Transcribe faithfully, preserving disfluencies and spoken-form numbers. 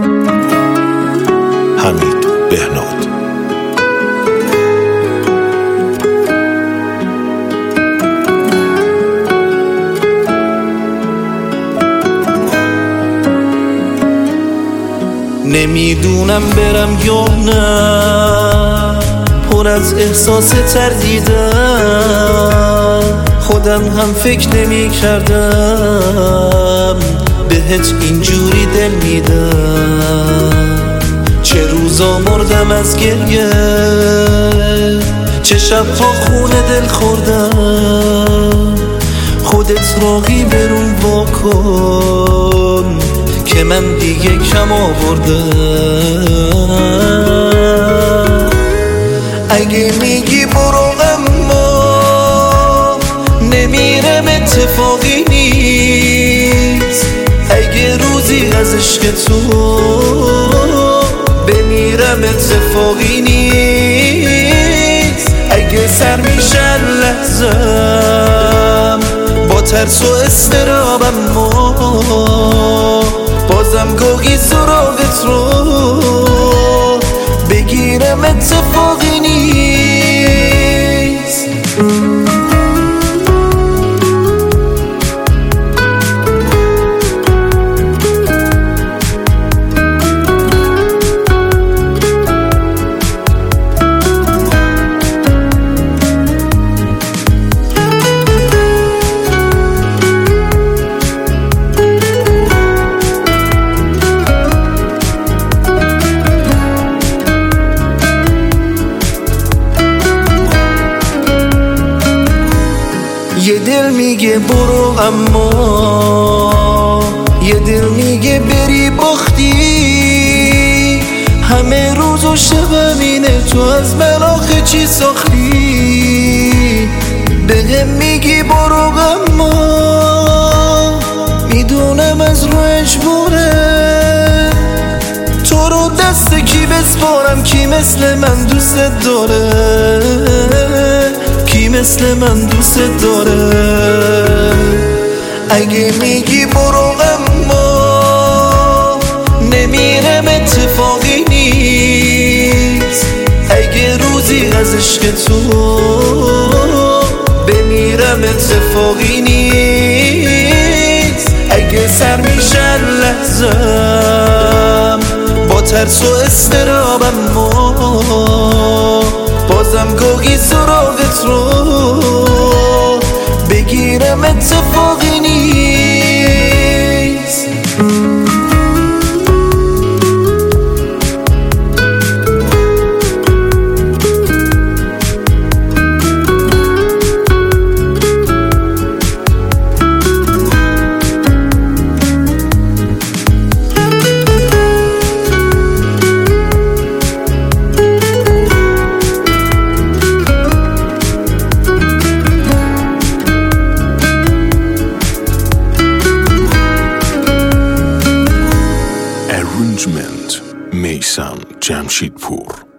حمید بهناد. نمیدونم برم یا نه، پر از احساس تردیدم، خودم هم فکر نمی کردم بهت اینجوری دل میدم. چه روزا مردم از گریه، چه شبها خونه دل خوردم. خودت راهی برون واکن که من دیگه کم آوردم. اگه میگی برو اما نمیرم اتفاقی نیست. اگه روزی از عشق تو بمیرم اتفاقی نیست. اگه سر میشن لحظم با ترس و استرابم، ما بازم گاهی سراغت رو بگیرم اتفاقی نیست. یه دل میگه برو اما یه دل میگه بری باختی. همه روز و شبم اینه تو از من آخه چی ساختی. بهم میگی برو اما میدونم از رو اجباره. تو رو دست کی بسپارم، کی مثل من دوست داره، کی مثل من دوست داره. اگه میگی برو اما نمیرم اتفاقی نیست. اگه روزی از عشق تو بمیرم اتفاقی نیست. اگه سر میشن لحظم با ترس و استرابم، ما بازم گاهی سراغت رو بگیرم اتفاقی نیست. Arrangement میثم جمشیدپور.